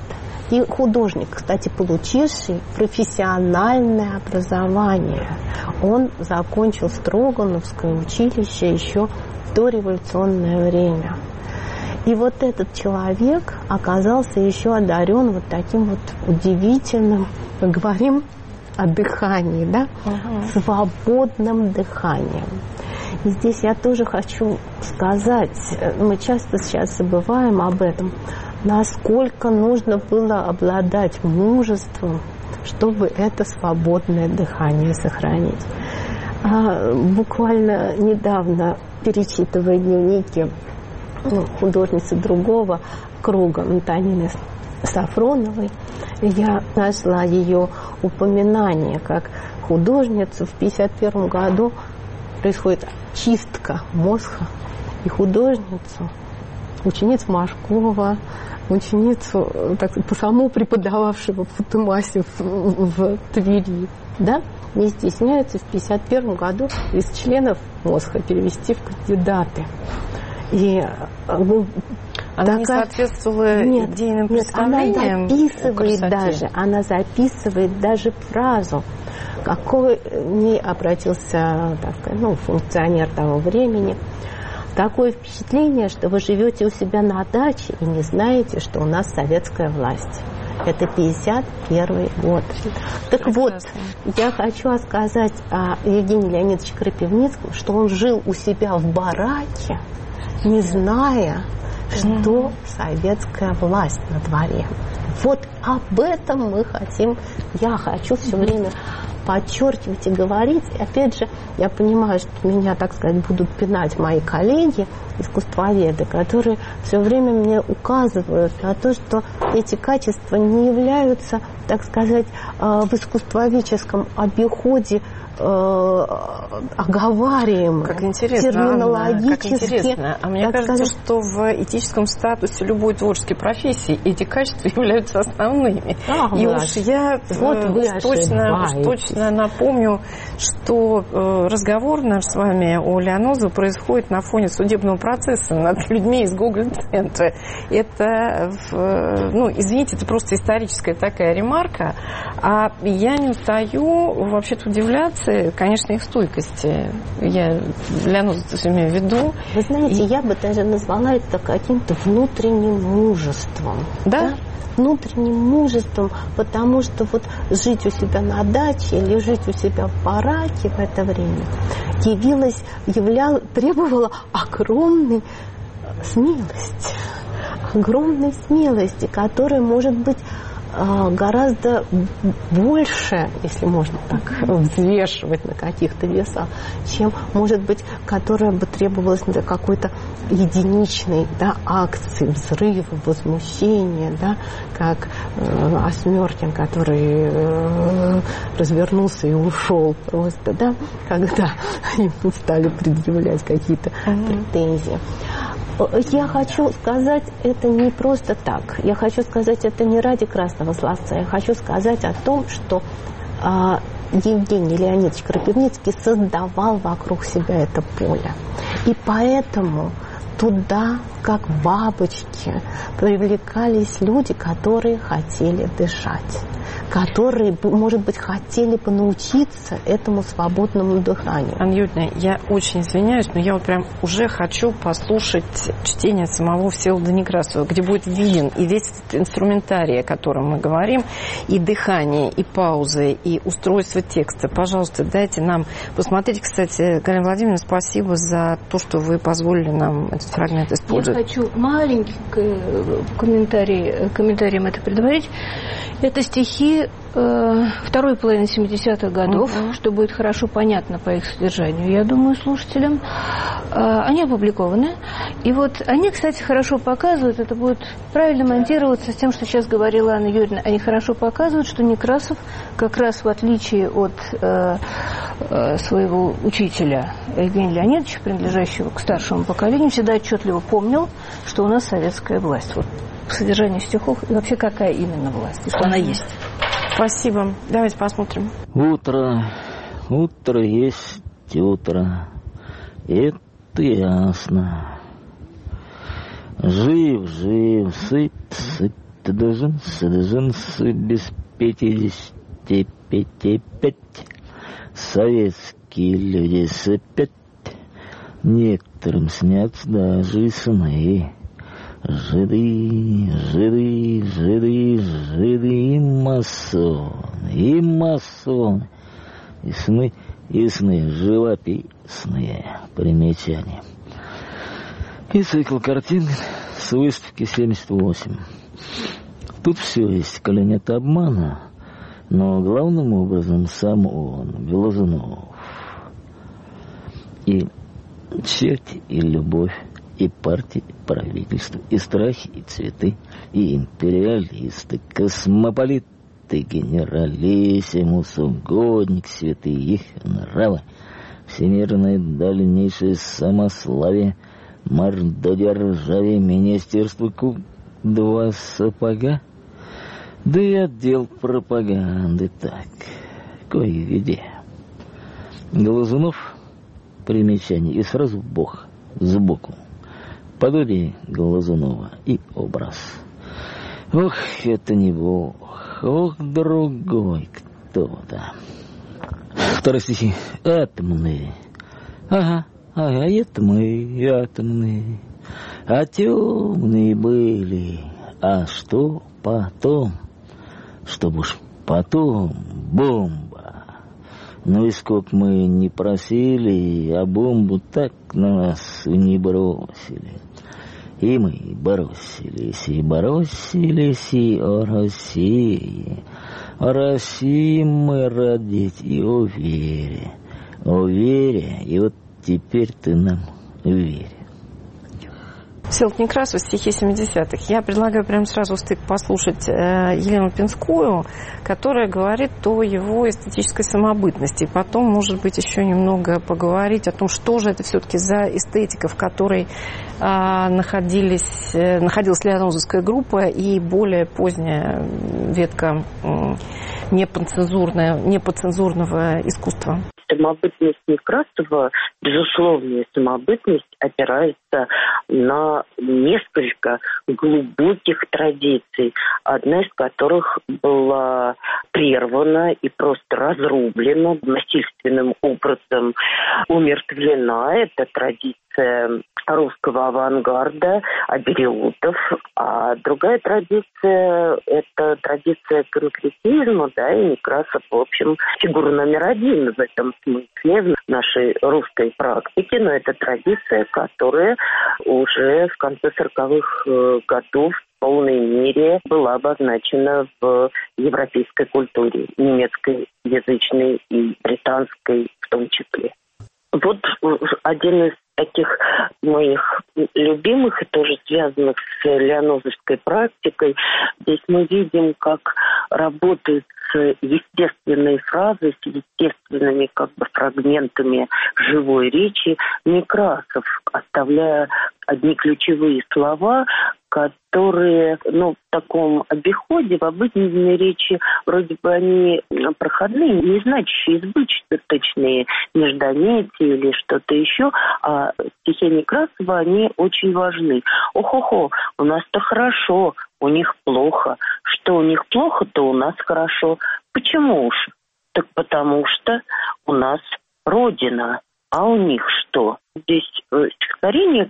И художник, кстати, получивший профессиональное образование. Он закончил Строгановское училище еще в дореволюционное время. И вот этот человек оказался еще одарен вот таким вот удивительным, мы говорим о дыхании, да, свободным дыханием. И здесь я тоже хочу сказать, мы часто сейчас забываем об этом, насколько нужно было обладать мужеством, чтобы это свободное дыхание сохранить. Буквально недавно, перечитывая дневники художницы другого круга, Антонины Сафроновой, я нашла ее упоминание, как художницу в 1951 году происходит чистка мозга, и художницу, ученицу Машкова, ученицу, так сказать, по самому преподававшего в Футымасе в Твери, да, не стесняются в 1951 году из членов мозга перевести в кандидаты. И она не соответствовала идейным представлениям? Она записывает даже фразу, какой не обратился, так сказать, функционер того времени. Такое впечатление, что вы живете у себя на даче и не знаете, что у нас советская власть. Это 1951 год. Так вот, я хочу сказать о Евгении Леонидовиче Крапивницком, что он жил у себя в бараке, не зная, что советская власть на дворе. Вот об этом мы хотим, я хочу все время подчеркивать и говорить. И опять же, я понимаю, что меня, так сказать, будут пинать мои коллеги, искусствоведы, которые все время мне указывают на то, что эти качества не являются, так сказать, в искусствоведческом обиходе оговариваемым, как интересно, терминологически. Анна, как интересно. А мне кажется, что в этическом статусе любой творческой профессии эти качества являются основными. И уж я точно напомню, что разговор наш с вами о Лианозо происходит на фоне судебного процесса над людьми из Гоголь-центра. Это, извините, это просто историческая такая ремарка. А я не устаю вообще-то удивляться, конечно, их стойкости. Я Лианозо имею в виду. Вы знаете, я бы даже назвала это каким-то внутренним мужеством. Да? Внутренним мужеством, потому что вот жить у себя на даче или жить у себя в бараке в это время требовало огромной смелости, которая может быть гораздо больше, если можно так взвешивать на каких-то весах, чем, может быть, которая бы требовалась на какой-то единичной, да, акции, взрыва, возмущения, да, как Осмёркин, который развернулся и ушел просто, да, когда ему стали предъявлять какие-то претензии. Я хочу сказать это не просто так. Я хочу сказать это не ради красного словца. Я хочу сказать о том, что Евгений Леонидович Крапивницкий создавал вокруг себя это поле. И поэтому туда, как бабочки, привлекались люди, которые хотели дышать, которые, может быть, хотели бы научиться этому свободному дыханию. Анна Юрьевна, я очень извиняюсь, но я вот прям уже хочу послушать чтение самого Всеволода Некрасова, где будет виден и весь этот инструментарий, о котором мы говорим, и дыхание, и паузы, и устройство текста. Пожалуйста, дайте нам посмотреть. Кстати, Галина Владимировна, спасибо за то, что вы позволили нам этот фрагмент использовать. Я хочу маленький комментарием это предварить. Это стихи второй половины 70-х годов, что будет хорошо понятно по их содержанию, я думаю, слушателям. Они опубликованы. И вот они, кстати, хорошо показывают, это будет правильно монтироваться с тем, что сейчас говорила Анна Юрьевна, они хорошо показывают, что Некрасов, как раз в отличие от своего учителя Евгения Леонидовича, принадлежащего к старшему поколению, всегда отчетливо помнил, что у нас советская власть. Вот по содержанию стихов и вообще какая именно власть, и что она есть. Спасибо. Давайте посмотрим. Утро есть утро. Это ясно. Жив, сыт, Джинсы без 55. Советские люди спят, некоторым снятся даже сны. Жиды и масоны. И сны живописные. Примечания. И цикл картин с выставки 78. Тут все есть, коли нет обмана, но главным образом сам он, Глазунов. И черти, и любовь, и партии, и правительство, и страхи, и цветы, и империалисты, космополиты, генералиссимус, угодник, святые их нравы, всемирное дальнейшее самославие, мордодержавие, министерство два сапога, да и отдел пропаганды так, кое-где. Глазунов, примечание, и сразу Бог сбоку. Подобие Глазунова и образ. Ох, это не Бог, ох, другой кто-то. Вторые стихи. Атомные. Ага, это мы, атомные. А темные были. А что потом? Чтоб уж потом бомба. Ну и сколько мы не просили, а бомбу так на нас не бросили. И мы бросились, и о России. О России мы родить и о вере, и вот теперь ты нам верь. Всеволод Некрасов, стихи 70-х. Я предлагаю прямо сразу послушать Елену Пинскую, которая говорит о его эстетической самобытности. И потом, может быть, еще немного поговорить о том, что же это все-таки за эстетика, в которой находилась лианозовская группа и более поздняя ветка неподцензурного искусства. Самобытность Некрасова, безусловная самобытность, опирается на несколько глубоких традиций, одна из которых была прервана и просто разрублена, насильственным образом умертвлена. Это традиция русского авангарда, абериутов, а другая традиция – это традиция конкретизма, да, и Некрасов, в общем, фигура номер один в этом смысле в нашей русской практике, но это традиция, которая уже в конце 40-х годов в полной мере была обозначена в европейской культуре, немецкой язычной и британской в том числе. Вот один из таких моих любимых и тоже связанных с лианозовской практикой. Здесь мы видим, как работают с естественной фразой, с естественными фрагментами живой речи Некрасов, оставляя одни ключевые слова, которые, в таком обиходе, в обыденной речи, вроде бы они проходные, не значащие, избыточные, междометия или что-то еще, а стихи Некрасова, они очень важны. Ох-охо, у нас-то хорошо, у них плохо. Что у них плохо, то у нас хорошо. Почему уж? Так потому что у нас Родина, а у них что? Здесь стихотворение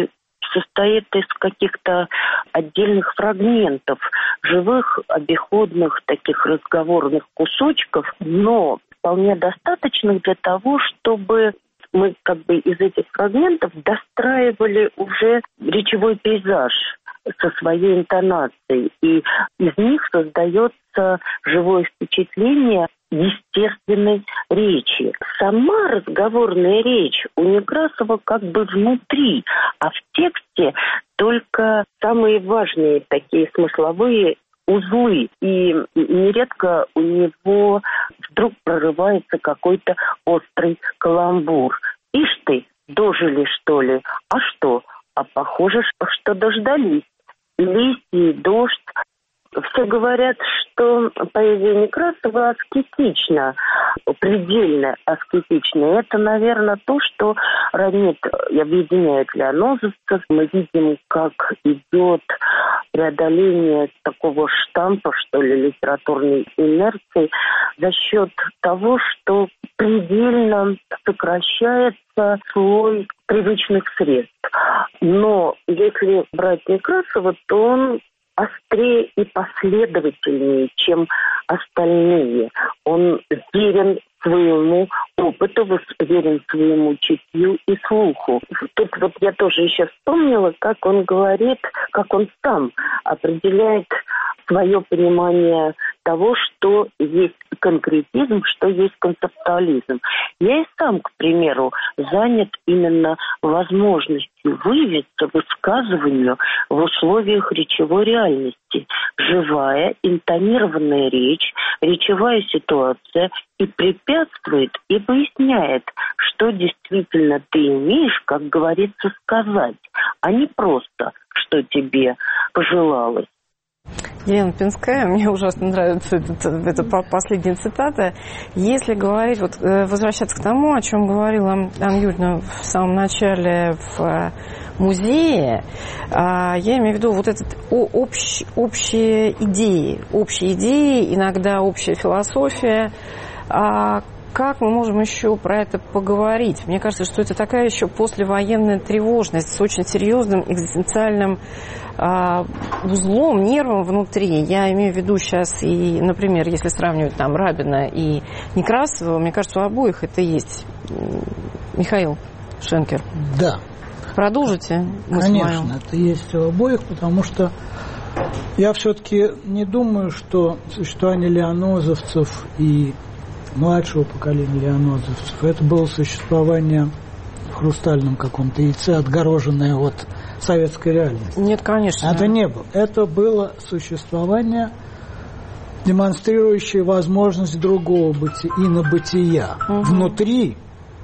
состоит из каких-то отдельных фрагментов, живых, обиходных, таких разговорных кусочков, но вполне достаточных для того, чтобы мы из этих фрагментов достраивали уже речевой пейзаж со своей интонацией, и из них создается живое впечатление естественной речи. Сама разговорная речь у Некрасова внутри, а в тексте только самые важные такие смысловые узлы. И нередко у него вдруг прорывается какой-то острый каламбур. Ишь ты, дожили, что ли? А что? А похоже, что дождались. Листья, дождь. Все говорят, что поэзия Некрасова аскетична, предельно аскетична. Это, наверное, то, что ранит и объединяет лианозовцев. Мы видим, как идет преодоление такого штампа, что ли, литературной инерции за счет того, что предельно сокращается слой привычных средств. Но если брать Некрасова, то он острее и последовательнее, чем остальные. Он верен своему опыту, верен своему чутью и слуху. Тут вот я тоже еще вспомнила, как он говорит, как он сам определяет свое понимание того, что есть конкретизм, что есть концептуализм. Я и сам, к примеру, занят именно возможностью вывести высказыванию в условиях речевой реальности. Живая, интонированная речь, речевая ситуация и препятствует, и выясняет, что действительно ты имеешь, как говорится, сказать, а не просто, что тебе пожелалось. Елена Пинская, мне ужасно нравится эта последняя цитата. Если говорить, вот возвращаться к тому, о чем говорила Анна Юрьевна в самом начале в музее, я имею в виду вот этот общие идеи, иногда общая философия. Как мы можем еще про это поговорить? Мне кажется, что это такая еще послевоенная тревожность с очень серьезным экзистенциальным узлом, нервом внутри. Я имею в виду сейчас и, например, если сравнивать там Рабина и Некрасова, мне кажется, у обоих это есть. Михаил Шенкер. Да. Продолжите? Конечно, это есть у обоих, потому что я все-таки не думаю, что существование лианозовцев и младшего поколения лианозовцев это было существование в хрустальном каком-то яйце, отгороженное от советской реальности. Нет, конечно. Это не было. Это было существование, демонстрирующее возможность другого инобытия. Внутри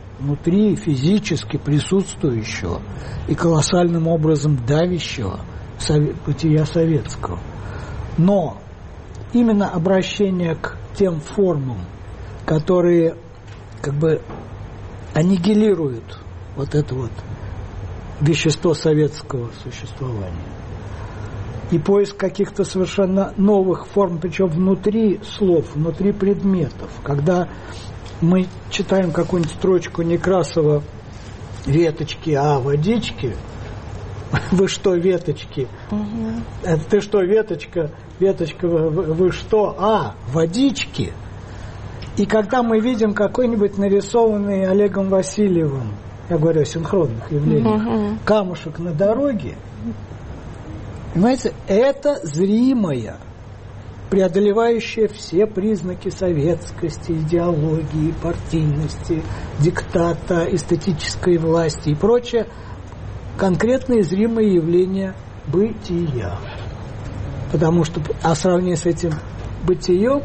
физически присутствующего и колоссальным образом давящего бытия советского. Но именно обращение к тем формам, которые как бы аннигилируют вот это вот вещество советского существования. И поиск каких-то совершенно новых форм, причем внутри слов, внутри предметов. Когда мы читаем какую-нибудь строчку Некрасова «Веточки, а водички», вы что, веточки? Ты что, веточка, вы что? А, водички. И когда мы видим какой-нибудь нарисованный Олегом Васильевым, я говорю о синхронных явлениях, камушек на дороге, понимаете, это зримое, преодолевающее все признаки советскости, идеологии, партийности, диктата, эстетической власти и прочее, конкретные зримые явления бытия. Потому что, а сравнение с этим бытием,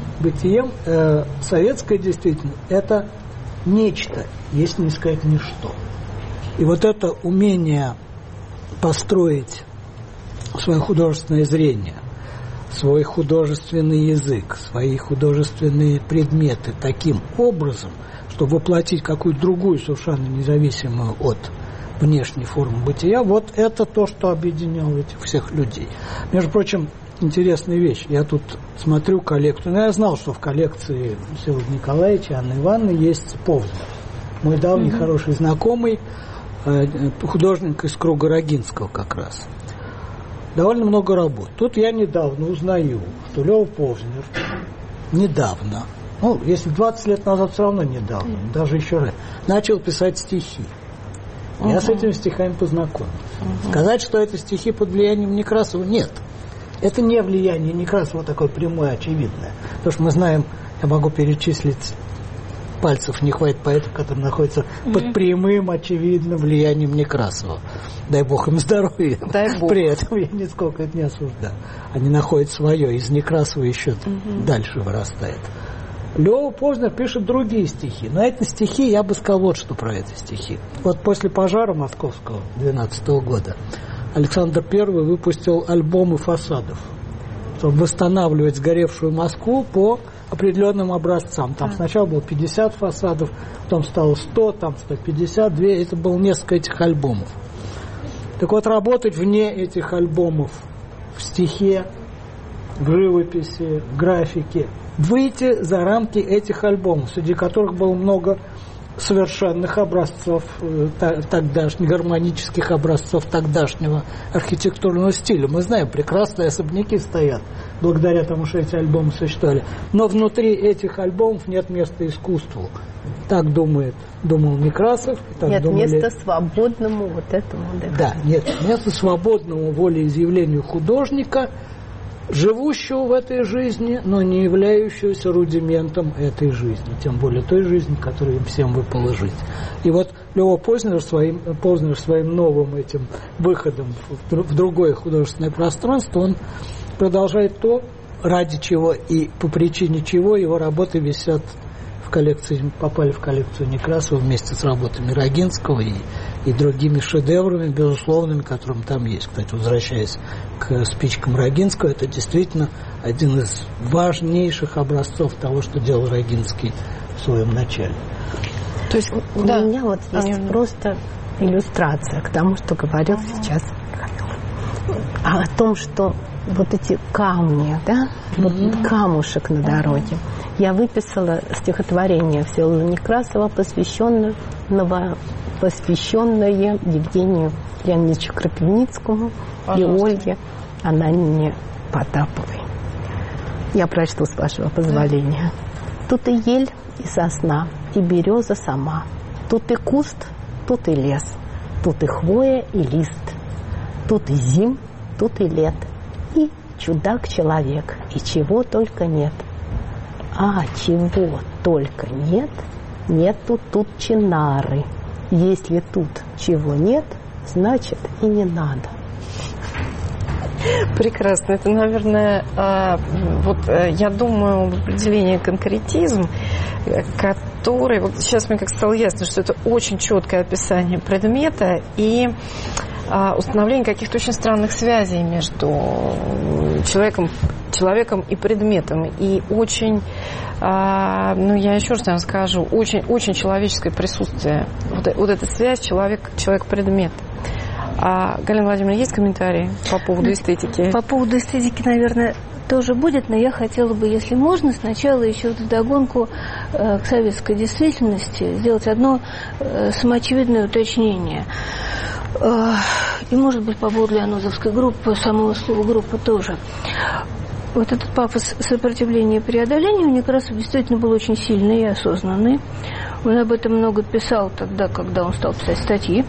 советская действительность – это нечто, если не сказать ничто. И вот это умение построить свое художественное зрение, свой художественный язык, свои художественные предметы таким образом, чтобы воплотить какую-то другую, совершенно независимую от внешней формы бытия, вот это то, что объединяло этих всех людей. Между прочим, интересная вещь. Я тут смотрю коллекцию. Я знал, что в коллекции Всеволода Николаевича, Анны Ивановны есть Повзнер. Мой давний хороший знакомый, художник из круга Рогинского как раз. Довольно много работ. Тут я недавно узнаю, что Лёва Повзнер недавно, если 20 лет назад, все равно недавно, даже еще раньше, начал писать стихи. Я с этими стихами познакомился. Сказать, что это стихи под влиянием Некрасова, нет. Это не влияние Некрасова такое прямое, очевидное. Потому что мы знаем, я могу перечислить, пальцев не хватит поэтов, которые находятся под прямым, очевидным влиянием Некрасова. Дай бог им здоровья. Дай бог. При этом я нисколько это не осуждаю. Они находят свое, из Некрасова еще дальше вырастает. Лёва Повзнер пишет другие стихи. Но эти стихи, я бы сказал вот что про эти стихи. Вот после пожара московского 12 года Александр I выпустил альбомы фасадов чтобы восстанавливать сгоревшую Москву по определенным образцам. Там сначала было 50 фасадов, потом стало 100, там 152. Это было несколько этих альбомов. Так вот, работать вне этих альбомов в стихе, в живописи, в графике, выйти за рамки этих альбомов, среди которых было много совершенных образцов тогдашних, гармонических образцов тогдашнего архитектурного стиля. Мы знаем, прекрасные особняки стоят благодаря тому, что эти альбомы существовали. Но внутри этих альбомов нет места искусству. Так думал Некрасов. Так нет думали... места свободному вот этому. Да, нет места свободному волеизъявлению художника, живущего в этой жизни, но не являющегося рудиментом этой жизни, тем более той жизни, которую им всем выпало жить. И вот Лео Познер своим новым этим выходом в другое художественное пространство, он продолжает то, ради чего и по причине чего его работы висят в коллекции, попали в коллекцию Некрасова вместе с работами Рогинского и другими шедеврами, безусловными, которым там есть. Кстати, возвращаясь к спичкам Рогинского, это действительно один из важнейших образцов того, что делал Рогинский в своем начале. То есть у меня вот есть просто иллюстрация к тому, что говорил сейчас о том, что вот эти камни, да, вот камушек на дороге. Я выписала стихотворение Всеволода Некрасова, посвященное Евгению Леонидовичу Крапивницкому и Ольге Ананине Потаповой. Я прочту, с вашего позволения. Тут и ель, и сосна, и береза сама. Тут и куст, тут и лес. Тут и хвоя, и лист. Тут и зим, тут и лет. И чудак-человек, и чего только нет. А чего только нет, нету тут чинары. Если тут чего нет, значит и не надо. Прекрасно. Это, наверное, я думаю, в определении конкретизм, который... Вот сейчас мне как стало ясно, что это очень четкое описание предмета и установление каких-то очень странных связей между человеком и предметом. И очень, я еще раз вам скажу, очень, очень человеческое присутствие. Вот эта связь человек-предмет. Галина Владимировна, есть комментарии по поводу эстетики? По поводу эстетики, наверное, тоже будет, но я хотела бы, если можно, сначала еще вдогонку к советской действительности сделать одно самоочевидное уточнение. И, может быть, по поводу Лианозовской группы, самого слова группы тоже. Вот этот пафос сопротивления и преодоления у Некрасова действительно был очень сильный и осознанный. Он об этом много писал тогда, когда он стал писать статьи.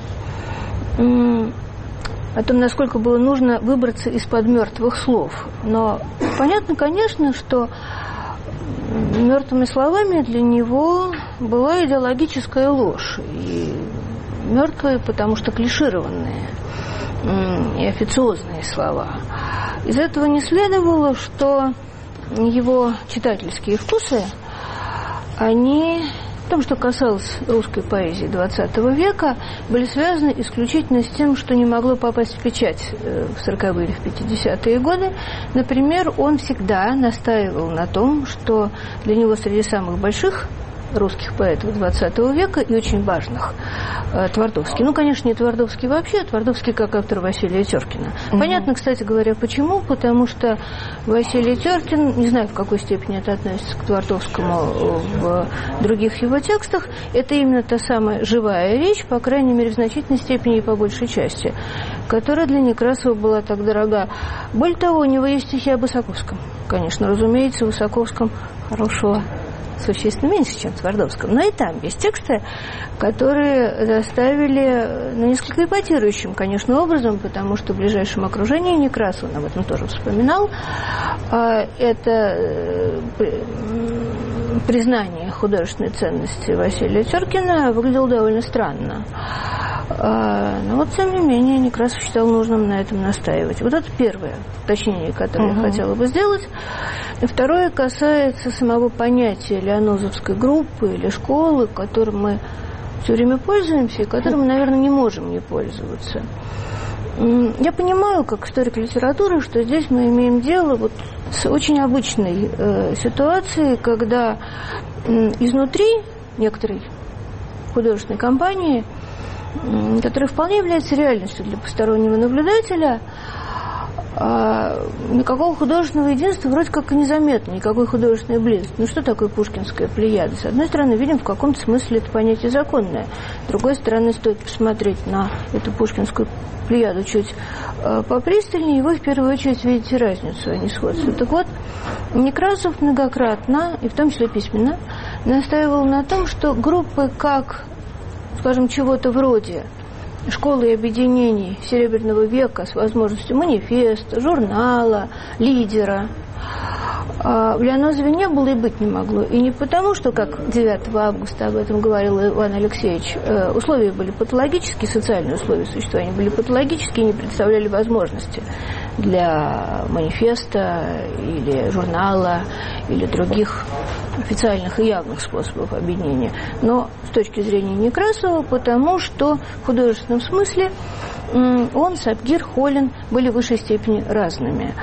О том, насколько было нужно выбраться из-под мертвых слов. Но понятно, конечно, что мертвыми словами для него была идеологическая ложь. И мертвые, потому что клишированные и официозные слова. Из этого не следовало, что его читательские вкусы, они... В том, что касалось русской поэзии XX века, были связаны исключительно с тем, что не могло попасть в печать в 40-е или в 50-е годы. Например, он всегда настаивал на том, что для него среди самых больших русских поэтов XX века и очень важных Твардовский. Ну, конечно, не Твардовский вообще, а Твардовский как автор Василия Теркина. Понятно, кстати говоря, почему. Потому что Василий Теркин, не знаю, в какой степени это относится к Твардовскому в других его текстах, это именно та самая живая речь, по крайней мере, в значительной степени и по большей части, которая для Некрасова была так дорога. Более того, у него есть стихи о Высоковском. Конечно, разумеется, Высоковском хорошего существенно меньше, чем в Твардовском. Но и там есть тексты, которые заставили несколько эпатирующим, конечно, образом, потому что в ближайшем окружении Некрасов, он об этом тоже вспоминал, это признание художественной ценности Василия Теркина выглядело довольно странно. Но вот, тем не менее, Некрасов считал нужным на этом настаивать. Вот это первое уточнение, которое я хотела бы сделать. И второе касается самого понятия Лианозовской группы или школы, которым мы все время пользуемся и которым мы, наверное, не можем не пользоваться. Я понимаю, как историк литературы, что здесь мы имеем дело вот с очень обычной ситуацией, когда изнутри некоторой художественной компании, которая вполне является реальностью для постороннего наблюдателя, никакого художественного единства вроде как и незаметно, никакой художественной близости. Ну что такое пушкинская плеяда? С одной стороны, видим, в каком-то смысле это понятие законное. С другой стороны, стоит посмотреть на эту пушкинскую плеяду чуть попристальнее, и вы в первую очередь видите разницу, а не сходство. Так вот, Некрасов многократно, и в том числе письменно, настаивал на том, что группы как, скажем, чего-то вроде школы и объединений Серебряного века с возможностью манифеста, журнала, лидера в Лианозове не было и быть не могло. И не потому, что, как 9 августа об этом говорил Иван Алексеевич, условия были патологические, социальные условия существования были патологические, не представляли возможности для манифеста или журнала или других официальных и явных способов объединения. Но с точки зрения Некрасова, потому что в художественном смысле он, Сапгир, Холин были в высшей степени разными.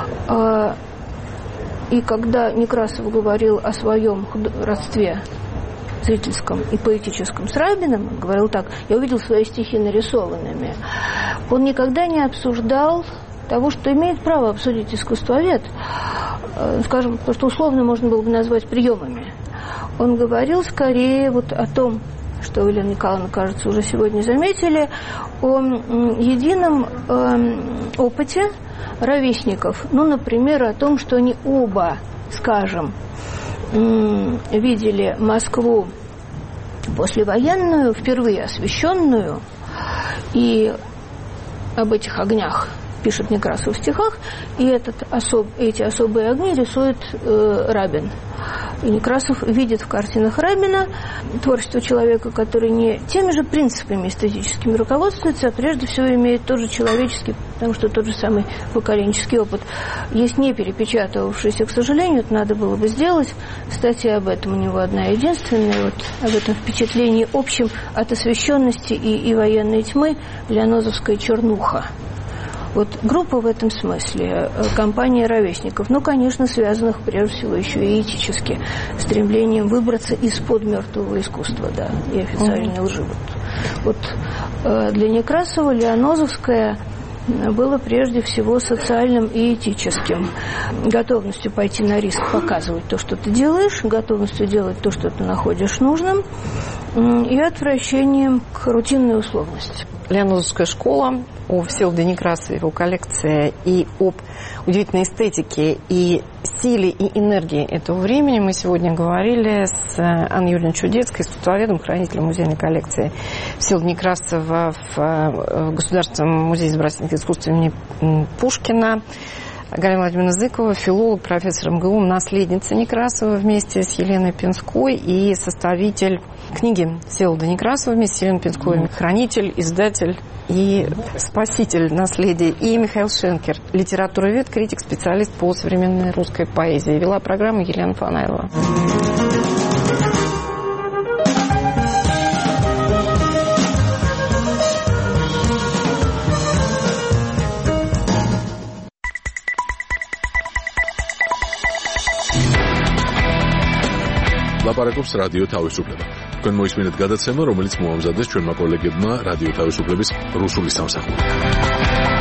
И когда Некрасов говорил о своем родстве зрительском и поэтическом с Рабиным, он говорил так: я увидел свои стихи нарисованными. Он никогда не обсуждал того, что имеет право обсудить искусствовед, скажем, то, что условно можно было бы назвать приемами. Он говорил скорее вот о том, что вы, Елена Николаевна, кажется, уже сегодня заметили, о едином опыте ровесников. Ну, например, о том, что они оба, скажем, видели Москву послевоенную, впервые освещенную, и об этих огнях пишет Некрасов в стихах, и эти особые огни рисует Рабин. И Некрасов видит в картинах Рабина творчество человека, который не теми же принципами эстетическими руководствуется, а прежде всего имеет тот же человеческий, потому что тот же самый поколенческий опыт. Есть не перепечатывавшийся, к сожалению, это надо было бы сделать. Статья об этом у него одна единственная, вот об этом впечатлении общем от освещенности и военной тьмы «Лианозовская чернуха». Вот группа в этом смысле, компания ровесников, ну, конечно, связанных прежде всего еще и этически, стремлением выбраться из-под мертвого искусства, да, и официальной лжи. Вот для Некрасова Лианозовская было прежде всего социальным и этическим. Готовностью пойти на риск, показывать то, что ты делаешь, готовностью делать то, что ты находишь нужным, и отвращением к рутинной условности. Лианозовская школа, о Всеволоде Некрасове, его коллекция, и об удивительной эстетике и силе и энергии этого времени мы сегодня говорили с Анной Юрьевной Чудецкой, искусствоведом, хранителем музейной коллекции Всеволода Некрасова в Государственном музее изобразительных искусств имени Пушкина, Галина Владимировна Зыкова, филолог, профессор МГУ, наследница Некрасова вместе с Еленой Пинской и составитель книги Всеволода Некрасова вместе с Еленой Пинской, хранитель, издатель и спаситель наследия. И Михаил Шенкер, литературовед, критик, специалист по современной русской поэзии. Вела программу Елена Фанайлова. ლაპარაკობს რადიო თავისუფლება. თქვენ მოისმინეთ გადაცემა, რომელიც მოამზადეს ჩვენმა კოლეგებმა რადიო თავისუფლების რუსული სამსახური.